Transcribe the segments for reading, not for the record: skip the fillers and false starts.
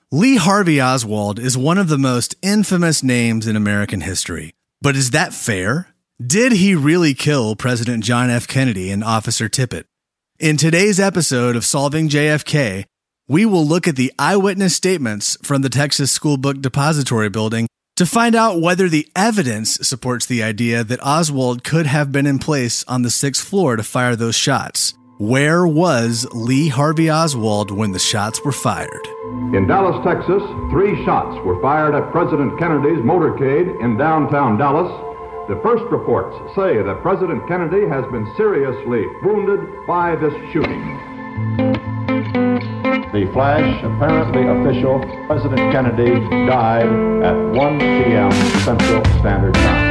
Lee Harvey Oswald is one of the most infamous names in American history. But is that fair? Did he really kill President John F. Kennedy and Officer Tippit? In today's episode of Solving JFK, we will look at the eyewitness statements from the Texas School Book Depository building to find out whether the evidence supports the idea that Oswald could have been in place on the 6th floor to fire those shots. Where was Lee Harvey Oswald when the shots were fired? In Dallas, Texas, 3 shots were fired at President Kennedy's motorcade in downtown Dallas. The first reports say that President Kennedy has been seriously wounded by this shooting. The flash, apparently official, President Kennedy died at 1 p.m. Central Standard Time.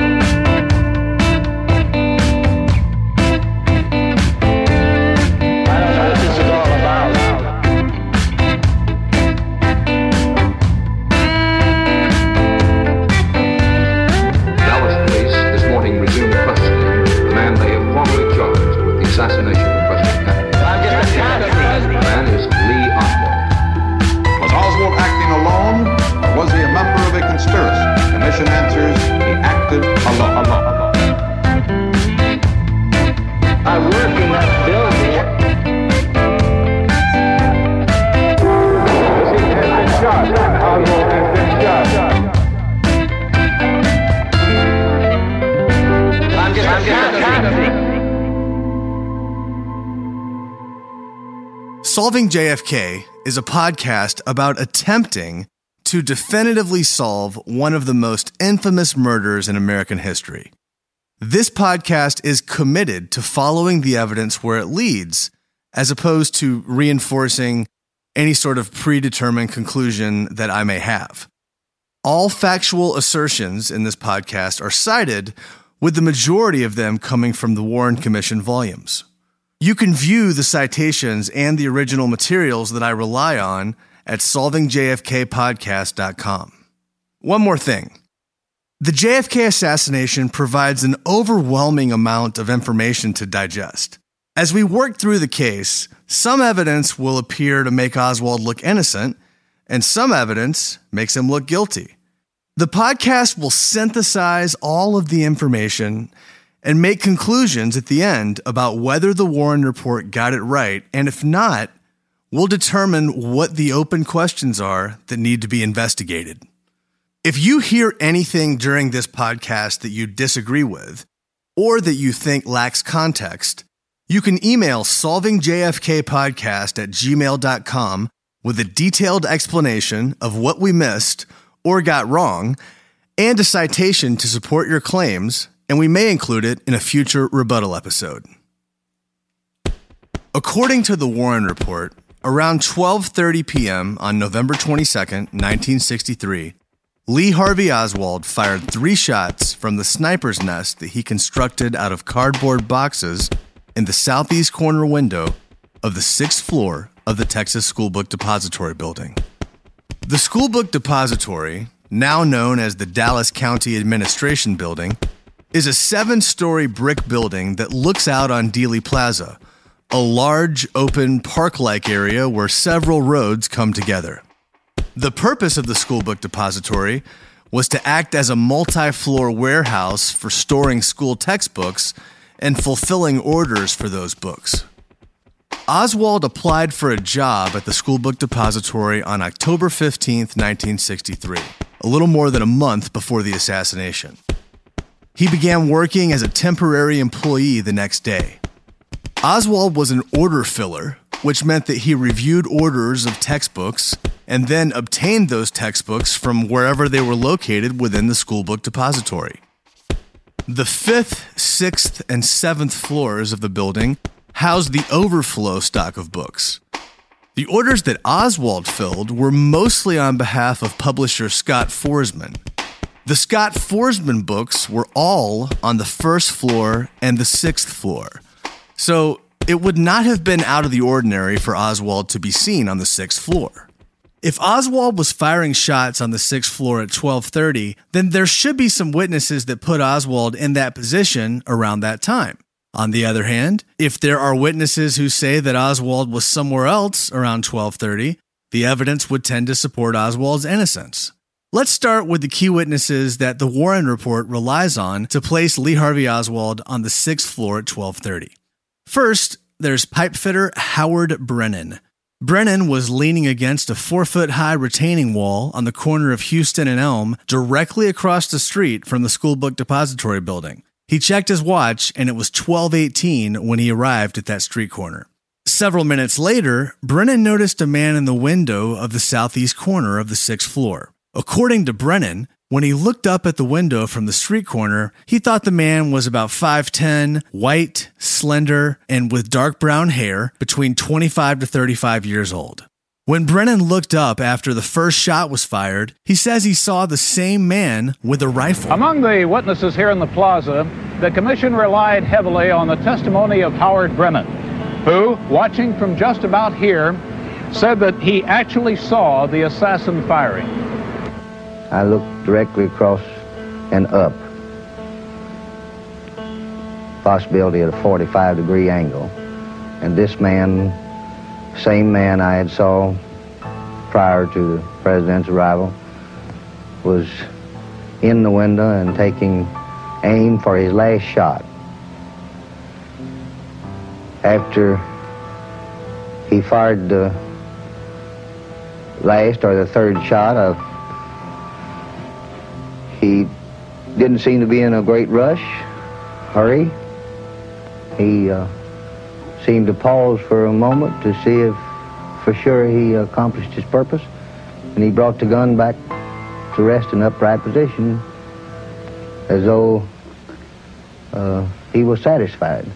Assassination of President Kennedy. The man is Lee Oswald. Was Oswald acting alone, or was he a member of a conspiracy? The mission answers, he acted alone. I work in that building. He has been shot. Oswald has been shot. I'm just Solving JFK is a podcast about attempting to definitively solve one of the most infamous murders in American history. This podcast is committed to following the evidence where it leads, as opposed to reinforcing any sort of predetermined conclusion that I may have. All factual assertions in this podcast are cited, with the majority of them coming from the Warren Commission volumes. You can view the citations and the original materials that I rely on at solvingjfkpodcast.com. One more thing. The JFK assassination provides an overwhelming amount of information to digest. As we work through the case, some evidence will appear to make Oswald look innocent, and some evidence makes him look guilty. The podcast will synthesize all of the information and make conclusions at the end about whether the Warren report got it right, and if not, we'll determine what the open questions are that need to be investigated. If you hear anything during this podcast that you disagree with, or that you think lacks context, you can email solvingjfkpodcast@gmail.com with a detailed explanation of what we missed or got wrong, and a citation to support your claims, and we may include it in a future rebuttal episode. According to the Warren report, around 12:30 p.m. on November 22nd, 1963, Lee Harvey Oswald fired 3 shots from the sniper's nest that he constructed out of cardboard boxes in the southeast corner window of the 6th floor of the Texas School Book Depository building. The School Book Depository, now known as the Dallas County Administration Building, is a 7-story brick building that looks out on Dealey Plaza, a large, open, park-like area where several roads come together. The purpose of the School Book Depository was to act as a multi-floor warehouse for storing school textbooks and fulfilling orders for those books. Oswald applied for a job at the School Book Depository on October 15, 1963, a little more than a month before the assassination. He began working as a temporary employee the next day. Oswald was an order filler, which meant that he reviewed orders of textbooks and then obtained those textbooks from wherever they were located within the School Book Depository. The 5th, 6th, and 7th floors of the building housed the overflow stock of books. The orders that Oswald filled were mostly on behalf of publisher Scott Forsman. The Scott Forsman books were all on the 1st floor and the 6th floor, so it would not have been out of the ordinary for Oswald to be seen on the 6th floor. If Oswald was firing shots on the 6th floor at 12:30, then there should be some witnesses that put Oswald in that position around that time. On the other hand, if there are witnesses who say that Oswald was somewhere else around 12:30, The evidence would tend to support Oswald's innocence. Let's start with the key witnesses that the Warren Report relies on to place Lee Harvey Oswald on the 6th floor at 12:30. First, there's pipefitter Howard Brennan. Brennan was leaning against a 4-foot-high retaining wall on the corner of Houston and Elm, directly across the street from the School Book Depository building. He checked his watch, and it was 12:18 when he arrived at that street corner. Several minutes later, Brennan noticed a man in the window of the southeast corner of the 6th floor. According to Brennan, when he looked up at the window from the street corner, he thought the man was about 5'10", white, slender, and with dark brown hair, between 25 to 35 years old. When Brennan looked up after the first shot was fired, he says he saw the same man with a rifle. Among the witnesses here in the plaza, the commission relied heavily on the testimony of Howard Brennan, who, watching from just about here, said that he actually saw the assassin firing. I looked directly across and up, possibility at a 45-degree angle. And this man, same man I had saw prior to the president's arrival, was in the window and taking aim for his last shot. After he fired the last or the third shot, he didn't seem to be in a great hurry. He seemed to pause for a moment to see if for sure he accomplished his purpose, and he brought the gun back to rest in upright position as though he was satisfied.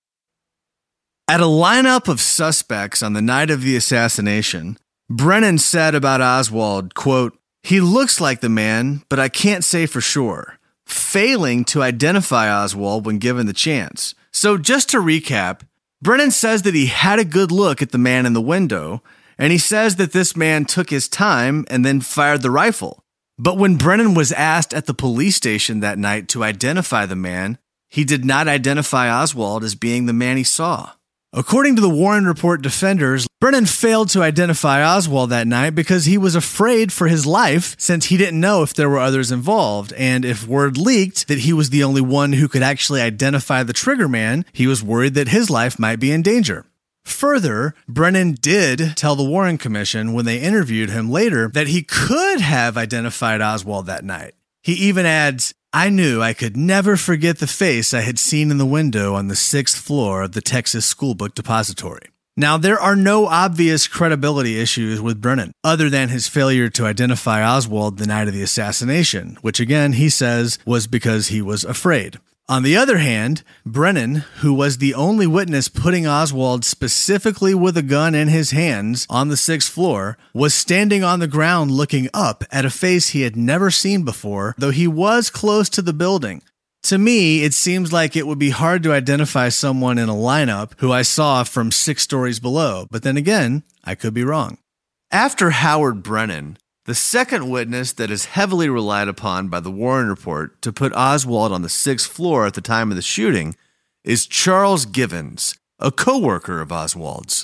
At a lineup of suspects on the night of the assassination, Brennan said about Oswald, quote, "He looks like the man, but I can't say for sure," failing to identify Oswald when given the chance. So just to recap, Brennan says that he had a good look at the man in the window, and he says that this man took his time and then fired the rifle. But when Brennan was asked at the police station that night to identify the man, he did not identify Oswald as being the man he saw. According to the Warren Report defenders, Brennan failed to identify Oswald that night because he was afraid for his life since he didn't know if there were others involved, and if word leaked that he was the only one who could actually identify the trigger man, he was worried that his life might be in danger. Further, Brennan did tell the Warren Commission when they interviewed him later that he could have identified Oswald that night. He even adds, "I knew I could never forget the face I had seen in the window on the 6th floor of the Texas School Book Depository." Now, there are no obvious credibility issues with Brennan, other than his failure to identify Oswald the night of the assassination, which again, he says, was because he was afraid. On the other hand, Brennan, who was the only witness putting Oswald specifically with a gun in his hands on the 6th floor, was standing on the ground looking up at a face he had never seen before, though he was close to the building. To me, it seems like it would be hard to identify someone in a lineup who I saw from 6 stories below, but then again, I could be wrong. After Howard Brennan, the second witness that is heavily relied upon by the Warren Report to put Oswald on the 6th floor at the time of the shooting is Charles Givens, a co-worker of Oswald's.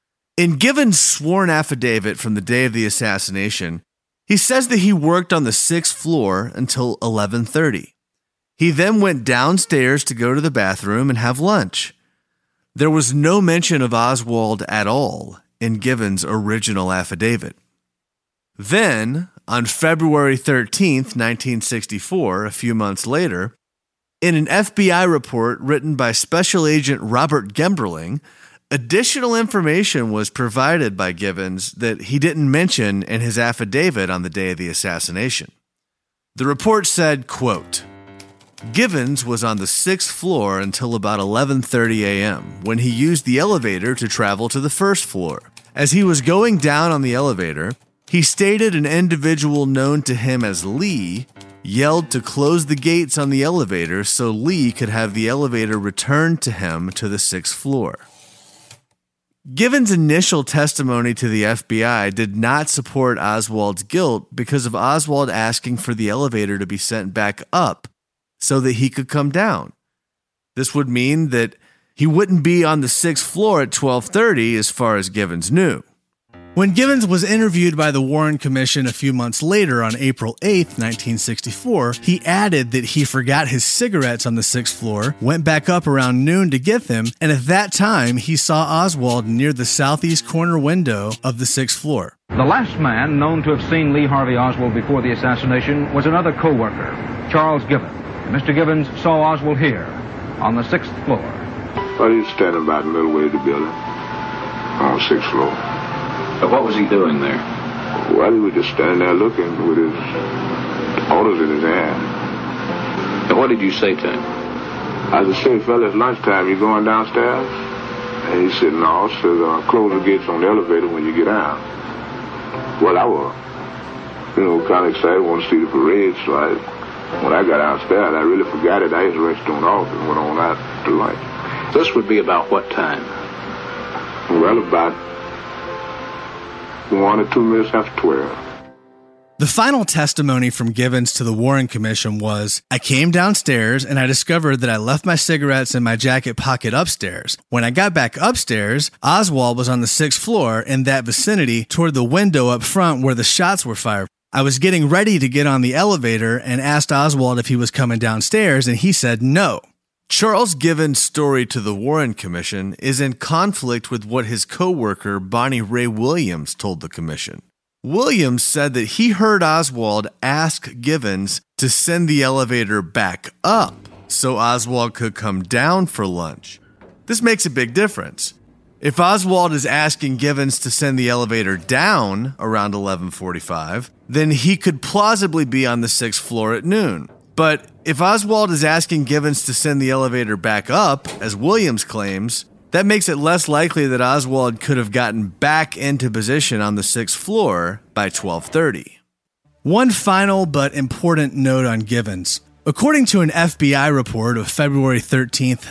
In Givens' sworn affidavit from the day of the assassination, he says that he worked on the 6th floor until 11:30. He then went downstairs to go to the bathroom and have lunch. There was no mention of Oswald at all in Givens' original affidavit. Then, on February 13th, 1964, a few months later, in an FBI report written by Special Agent Robert Gemberling, additional information was provided by Givens that he didn't mention in his affidavit on the day of the assassination. The report said, quote, "Givens was on the 6th floor until about 11:30 a.m. when he used the elevator to travel to the 1st floor. As he was going down on the elevator, he stated an individual known to him as Lee yelled to close the gates on the elevator so Lee could have the elevator returned to him to the 6th floor." Givens' initial testimony to the FBI did not support Oswald's guilt because of Oswald asking for the elevator to be sent back up so that he could come down. This would mean that he wouldn't be on the 6th floor at 12:30 as far as Givens knew. When Givens was interviewed by the Warren Commission a few months later on April 8, 1964, he added that he forgot his cigarettes on the 6th floor, went back up around noon to get them, and at that time he saw Oswald near the southeast corner window of the 6th floor. The last man known to have seen Lee Harvey Oswald before the assassination was another co-worker, Charles Givens. Mr. Givens saw Oswald here on the 6th floor. Well, he was standing about the middle way of the building on the 6th floor. But what was he doing there? Well, he was just standing there looking with his orders in his hand. And what did you say to him? I just said, fella, it's lunchtime. You going downstairs? And he said, no. Said, close the gates on the elevator when you get out. Well, I was, kind of excited. Want to see the parade. So when I got downstairs, I really forgot it. I just rushed on off and went on out to lunch. This would be about what time? Well, about 1 or 2 minutes after 12. The final testimony from Givens to the Warren Commission was, I came downstairs and I discovered that I left my cigarettes in my jacket pocket upstairs. When I got back upstairs, Oswald was on the 6th floor in that vicinity toward the window up front where the shots were fired. I was getting ready to get on the elevator and asked Oswald if he was coming downstairs, and he said no. Charles Givens' story to the Warren Commission is in conflict with what his co-worker Bonnie Ray Williams told the commission. Williams said that he heard Oswald ask Givens to send the elevator back up so Oswald could come down for lunch. This makes a big difference. If Oswald is asking Givens to send the elevator down around 11:45, then he could plausibly be on the 6th floor at noon. But if Oswald is asking Givens to send the elevator back up, as Williams claims, that makes it less likely that Oswald could have gotten back into position on the 6th floor by 12:30. One final but important note on Givens. According to an FBI report of February 13th,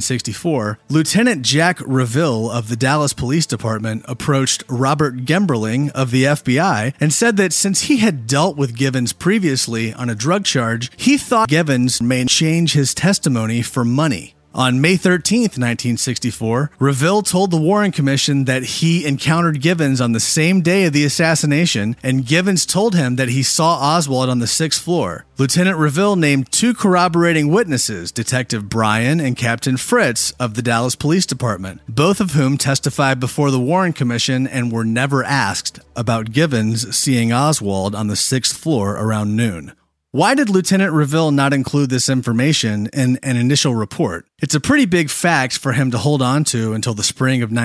1964, Lieutenant Jack Reville of the Dallas Police Department approached Robert Gemberling of the FBI and said that since he had dealt with Givens previously on a drug charge, he thought Givens may change his testimony for money. On May 13th, 1964, Reville told the Warren Commission that he encountered Givens on the same day of the assassination, and Givens told him that he saw Oswald on the 6th floor. Lieutenant Reville named 2 corroborating witnesses, Detective Bryan and Captain Fritz of the Dallas Police Department, both of whom testified before the Warren Commission and were never asked about Givens seeing Oswald on the 6th floor around noon. Why did Lieutenant Reville not include this information in an initial report? It's a pretty big fact for him to hold on to until the spring of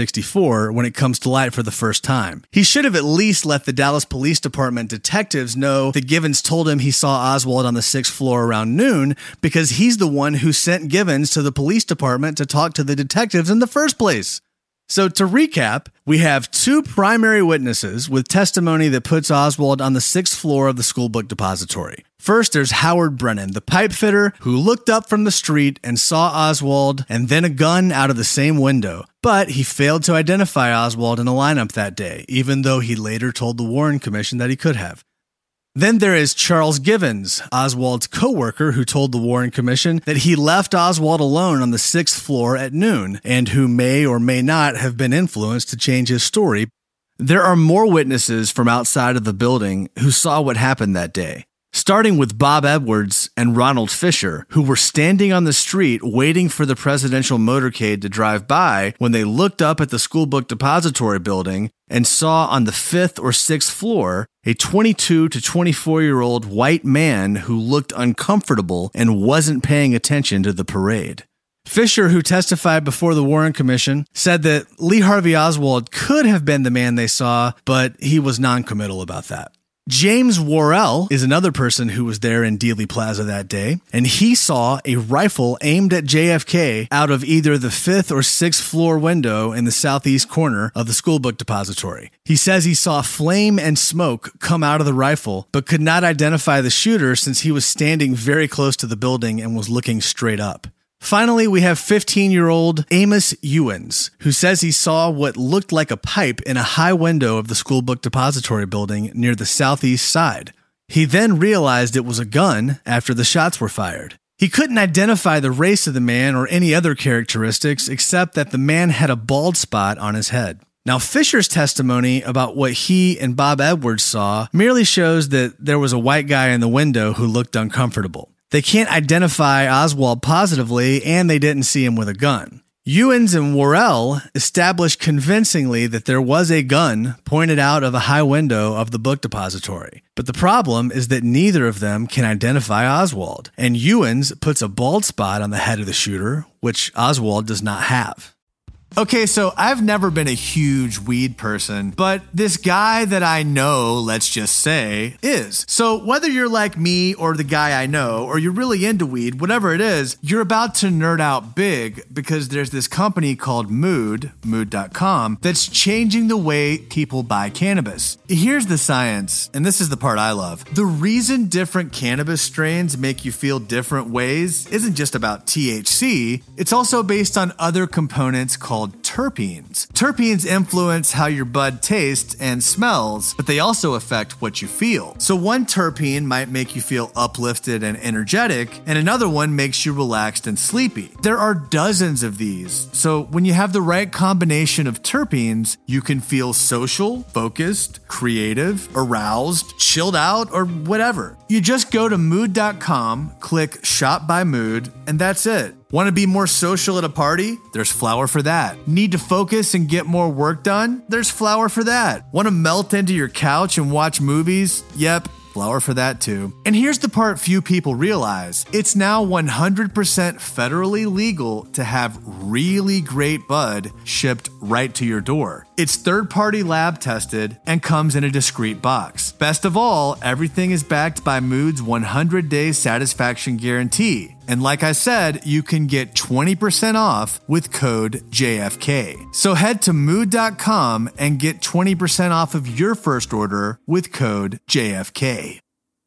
1964 when it comes to light for the first time. He should have at least let the Dallas Police Department detectives know that Givens told him he saw Oswald on the 6th floor around noon because he's the one who sent Givens to the police department to talk to the detectives in the first place. So to recap, we have 2 primary witnesses with testimony that puts Oswald on the 6th floor of the school book depository. First, there's Howard Brennan, the pipe fitter who looked up from the street and saw Oswald and then a gun out of the same window. But he failed to identify Oswald in a lineup that day, even though he later told the Warren Commission that he could have. Then there is Charles Givens, Oswald's co-worker who told the Warren Commission that he left Oswald alone on the 6th floor at noon and who may or may not have been influenced to change his story. There are more witnesses from outside of the building who saw what happened that day, starting with Bob Edwards and Ronald Fisher, who were standing on the street waiting for the presidential motorcade to drive by when they looked up at the school book depository building and saw on the 5th or 6th floor a 22 to 24-year-old white man who looked uncomfortable and wasn't paying attention to the parade. Fisher, who testified before the Warren Commission, said that Lee Harvey Oswald could have been the man they saw, but he was non-committal about that. James Worrell is another person who was there in Dealey Plaza that day, and he saw a rifle aimed at JFK out of either the 5th or 6th floor window in the southeast corner of the school book depository. He says he saw flame and smoke come out of the rifle, but could not identify the shooter since he was standing very close to the building and was looking straight up. Finally, we have 15-year-old Amos Ewens, who says he saw what looked like a pipe in a high window of the school book depository building near the southeast side. He then realized it was a gun after the shots were fired. He couldn't identify the race of the man or any other characteristics except that the man had a bald spot on his head. Now, Fisher's testimony about what he and Bob Edwards saw merely shows that there was a white guy in the window who looked uncomfortable. They can't identify Oswald positively, and they didn't see him with a gun. Ewens and Worrell established convincingly that there was a gun pointed out of a high window of the book depository. But the problem is that neither of them can identify Oswald, and Ewens puts a bald spot on the head of the shooter, which Oswald does not have. Okay, so I've never been a huge weed person, but this guy that I know, let's just say, is. So whether you're like me or the guy I know, or you're really into weed, whatever it is, you're about to nerd out big because there's this company called Mood.com, that's changing the way people buy cannabis. Here's the science, and this is the part I love. The reason different cannabis strains make you feel different ways isn't just about THC, it's also based on other components called terpenes. Terpenes influence how your bud tastes and smells, but they also affect what you feel. So one terpene might make you feel uplifted and energetic, and another one makes you relaxed and sleepy. There are dozens of these, so when you have the right combination of terpenes, you can feel social, focused, creative, aroused, chilled out, or whatever. You just go to Mood.com, click Shop by Mood, and that's it. Want to be more social at a party? There's flour for that. Need to focus and get more work done? There's flour for that. Want to melt into your couch and watch movies? Yep, flour for that too. And here's the part few people realize. It's now 100% federally legal to have really great bud shipped right to your door. It's third-party lab tested and comes in a discreet box. Best of all, everything is backed by Mood's 100-day satisfaction guarantee. And like I said, you can get 20% off with code JFK. So head to Mood.com and get 20% off of your first order with code JFK.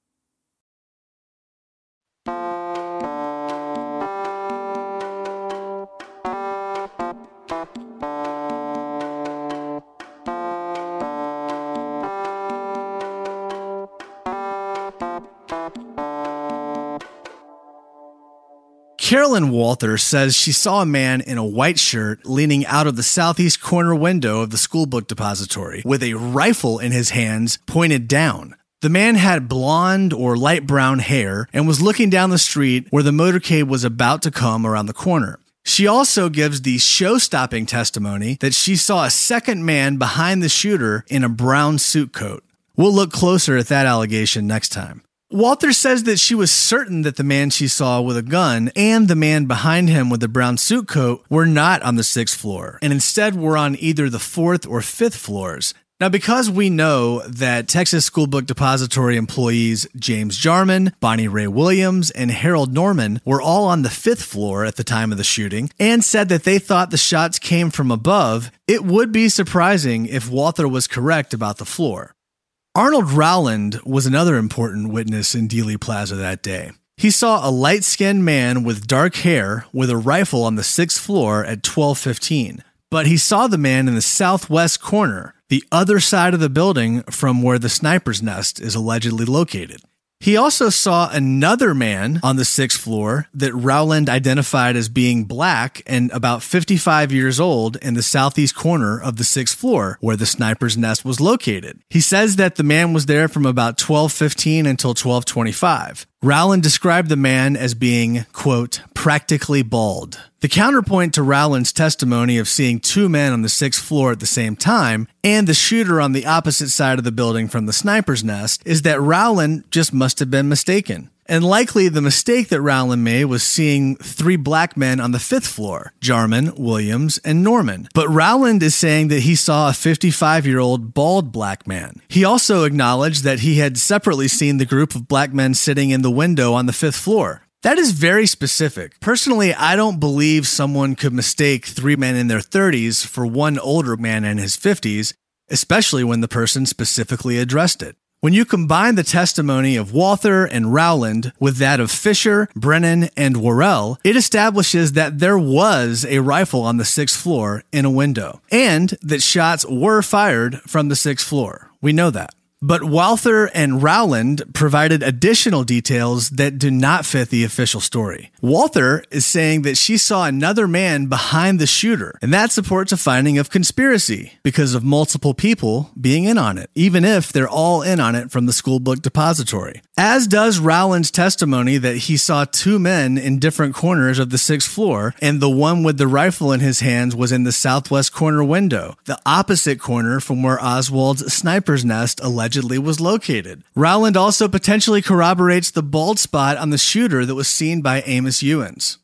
Carolyn Walther says she saw a man in a white shirt leaning out of the southeast corner window of the school book depository with a rifle in his hands pointed down. The man had blonde or light brown hair and was looking down the street where the motorcade was about to come around the corner. She also gives the show-stopping testimony that she saw a second man behind the shooter in a brown suit coat. We'll look closer at that allegation next time. Walther says that she was certain that the man she saw with a gun and the man behind him with the brown suit coat were not on the 6th floor, and instead were on either the 4th or 5th floors. Now, because we know that Texas School Book Depository employees James Jarman, Bonnie Ray Williams, and Harold Norman were all on the 5th floor at the time of the shooting and said that they thought the shots came from above, it would be surprising if Walther was correct about the floor. Arnold Rowland was another important witness in Dealey Plaza that day. He saw a light-skinned man with dark hair with a rifle on the 6th floor at 12:15, but he saw the man in the southwest corner, the other side of the building from where the sniper's nest is allegedly located. He also saw another man on the 6th floor that Rowland identified as being black and about 55 years old in the southeast corner of the 6th floor where the sniper's nest was located. He says that the man was there from about 12:15 until 12:25. Rowland described the man as being, quote, practically bald. The counterpoint to Rowland's testimony of seeing two men on the 6th floor at the same time and the shooter on the opposite side of the building from the sniper's nest is that Rowland just must have been mistaken. And likely the mistake that Rowland made was seeing three black men on the 5th floor, Jarman, Williams, and Norman. But Rowland is saying that he saw a 55-year-old bald black man. He also acknowledged that he had separately seen the group of black men sitting in the window on the 5th floor. That is very specific. Personally, I don't believe someone could mistake three men in their 30s for one older man in his 50s, especially when the person specifically addressed it. When you combine the testimony of Walther and Rowland with that of Fisher, Brennan, and Worrell, it establishes that there was a rifle on the 6th floor in a window, and that shots were fired from the 6th floor. We know that. But Walther and Rowland provided additional details that do not fit the official story. Walther is saying that she saw another man behind the shooter, and that supports a finding of conspiracy because of multiple people being in on it, even if they're all in on it from the school book depository. As does Rowland's testimony that he saw two men in different corners of the 6th floor, and the one with the rifle in his hands was in the southwest corner window, the opposite corner from where Oswald's sniper's nest allegedly was located. Rowland also potentially corroborates the bald spot on the shooter that was seen by Amos Ewens.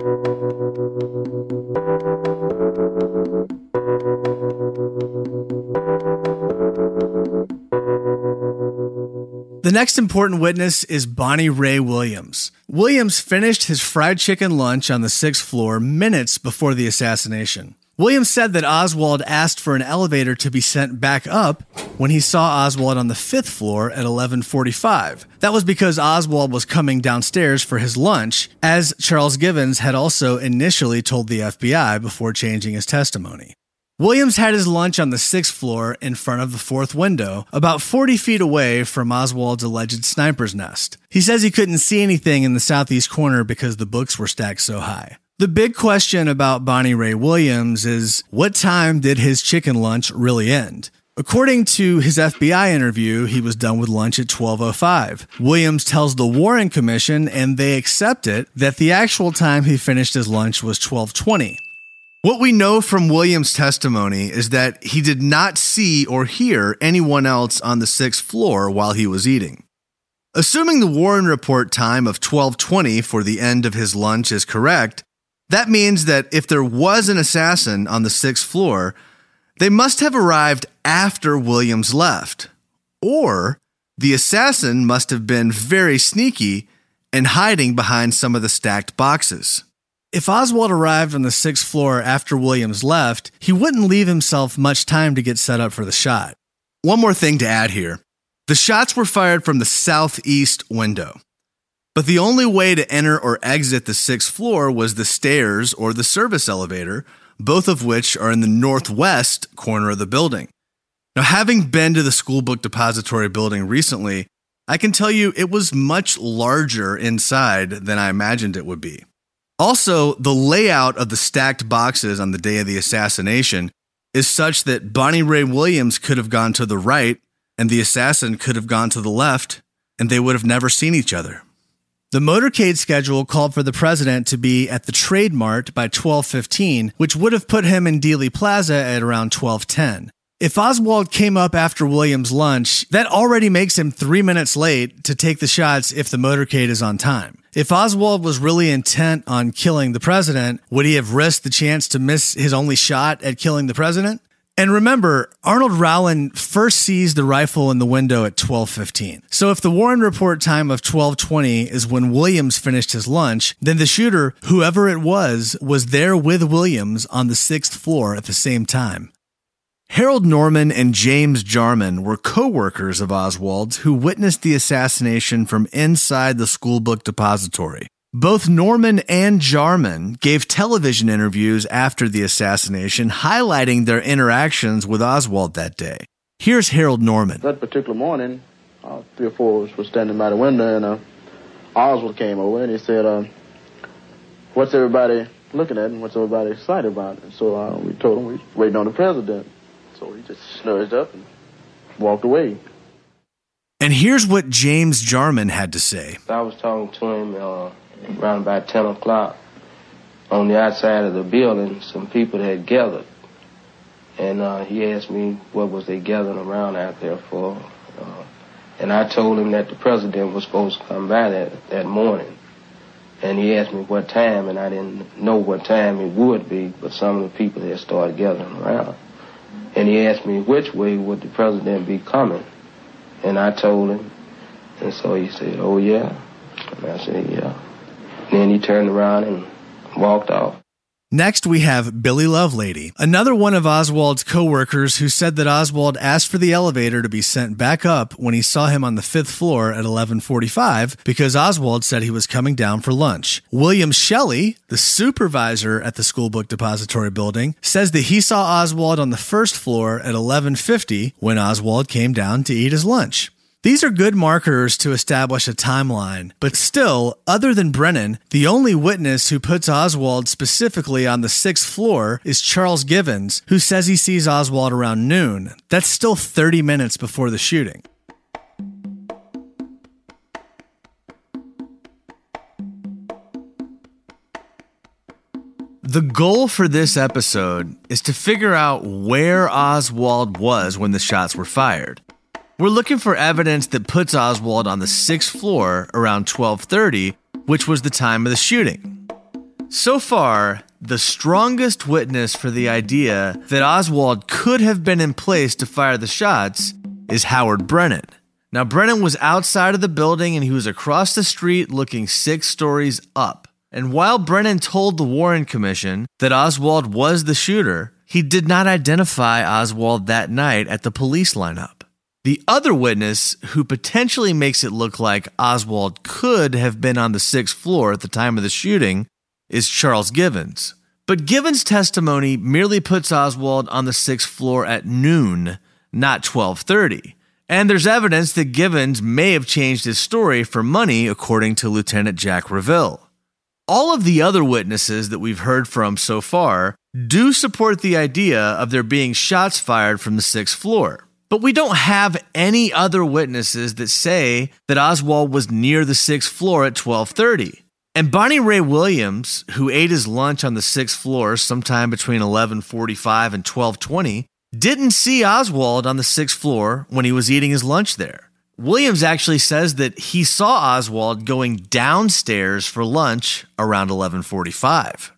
The next important witness is Bonnie Ray Williams. Williams finished his fried chicken lunch on the 6th floor minutes before the assassination. Williams said that Oswald asked for an elevator to be sent back up when he saw Oswald on the 5th floor at 11:45. That was because Oswald was coming downstairs for his lunch, as Charles Givens had also initially told the FBI before changing his testimony. Williams had his lunch on the 6th floor in front of the 4th window, about 40 feet away from Oswald's alleged sniper's nest. He says he couldn't see anything in the southeast corner because the books were stacked so high. The big question about Bonnie Ray Williams is, what time did his chicken lunch really end? According to his FBI interview, he was done with lunch at 12:05. Williams tells the Warren Commission, and they accept it, that the actual time he finished his lunch was 12:20. What we know from Williams' testimony is that he did not see or hear anyone else on the 6th floor while he was eating. Assuming the Warren report time of 12:20 for the end of his lunch is correct, that means that if there was an assassin on the 6th floor, they must have arrived after Williams left. Or the assassin must have been very sneaky and hiding behind some of the stacked boxes. If Oswald arrived on the 6th floor after Williams left, he wouldn't leave himself much time to get set up for the shot. One more thing to add here. The shots were fired from the southeast window. But the only way to enter or exit the 6th floor was the stairs or the service elevator, both of which are in the northwest corner of the building. Now, having been to the school book depository building recently, I can tell you it was much larger inside than I imagined it would be. Also, the layout of the stacked boxes on the day of the assassination is such that Bonnie Ray Williams could have gone to the right and the assassin could have gone to the left, and they would have never seen each other. The motorcade schedule called for the president to be at the Trade Mart by 12:15, which would have put him in Dealey Plaza at around 12:10. If Oswald came up after Williams' lunch, that already makes him 3 minutes late to take the shots if the motorcade is on time. If Oswald was really intent on killing the president, would he have risked the chance to miss his only shot at killing the president? And remember, Arnold Rowland first sees the rifle in the window at 12:15. So if the Warren report time of 12:20 is when Williams finished his lunch, then the shooter, whoever it was there with Williams on the 6th floor at the same time. Harold Norman and James Jarman were co-workers of Oswald's who witnessed the assassination from inside the school book depository. Both Norman and Jarman gave television interviews after the assassination, highlighting their interactions with Oswald that day. Here's Harold Norman. That particular morning, 3 or 4 of us were standing by the window, and Oswald came over, and he said, what's everybody looking at, and what's everybody excited about? And so we told him we were waiting on the president. So he just snurged up and walked away. And here's what James Jarman had to say. I was talking to him around about 10 o'clock. On the outside of the building, some people had gathered. And he asked me what was they gathering around out there for. And I told him that the president was supposed to come by that morning. And he asked me what time, and I didn't know what time it would be, but some of the people had started gathering around. And he asked me which way would the president be coming. And I told him. And so he said, oh, yeah? And I said, yeah. And then he turned around and walked off. Next, we have Billy Lovelady, another one of Oswald's co-workers who said that Oswald asked for the elevator to be sent back up when he saw him on the 5th floor at 11:45 because Oswald said he was coming down for lunch. William Shelley, the supervisor at the School Book Depository building, says that he saw Oswald on the 1st floor at 11:50 when Oswald came down to eat his lunch. These are good markers to establish a timeline, but still, other than Brennan, the only witness who puts Oswald specifically on the 6th floor is Charles Givens, who says he sees Oswald around noon. That's still 30 minutes before the shooting. The goal for this episode is to figure out where Oswald was when the shots were fired. We're looking for evidence that puts Oswald on the 6th floor around 12:30, which was the time of the shooting. So far, the strongest witness for the idea that Oswald could have been in place to fire the shots is Howard Brennan. Now, Brennan was outside of the building and he was across the street looking 6 stories up. And while Brennan told the Warren Commission that Oswald was the shooter, he did not identify Oswald that night at the police lineup. The other witness who potentially makes it look like Oswald could have been on the 6th floor at the time of the shooting is Charles Givens. But Givens' testimony merely puts Oswald on the 6th floor at noon, not 12:30. And there's evidence that Givens may have changed his story for money, according to Lieutenant Jack Reville. All of the other witnesses that we've heard from so far do support the idea of there being shots fired from the 6th floor. But we don't have any other witnesses that say that Oswald was near the 6th floor at 12:30. And Bonnie Ray Williams, who ate his lunch on the 6th floor sometime between 11:45 and 12:20, didn't see Oswald on the 6th floor when he was eating his lunch there. Williams actually says that he saw Oswald going downstairs for lunch around 11:45.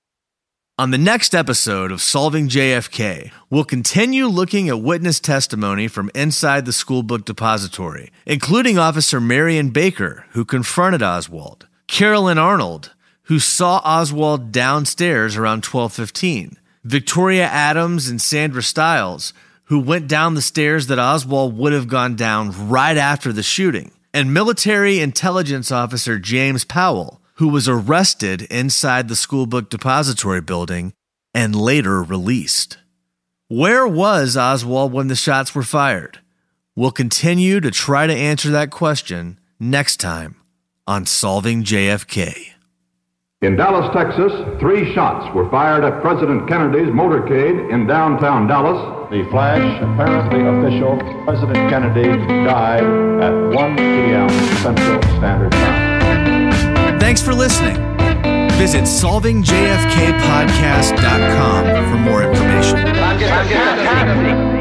On the next episode of Solving JFK, we'll continue looking at witness testimony from inside the School Book Depository, including Officer Marion Baker, who confronted Oswald, Carolyn Arnold, who saw Oswald downstairs around 12:15, Victoria Adams and Sandra Stiles, who went down the stairs that Oswald would have gone down right after the shooting, and military intelligence officer James Powell, who was arrested inside the School Book Depository building and later released. Where was Oswald when the shots were fired? We'll continue to try to answer that question next time on Solving JFK. In Dallas, Texas, 3 shots were fired at President Kennedy's motorcade in downtown Dallas. The flash, apparently official. President Kennedy died at 1 p.m. Central Standard Time. Thanks for listening. Visit solvingjfkpodcast.com for more information.